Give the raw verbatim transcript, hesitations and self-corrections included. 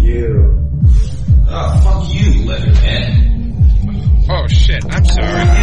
you. Oh, fuck you, Leatherhead. Oh shit, I'm sorry.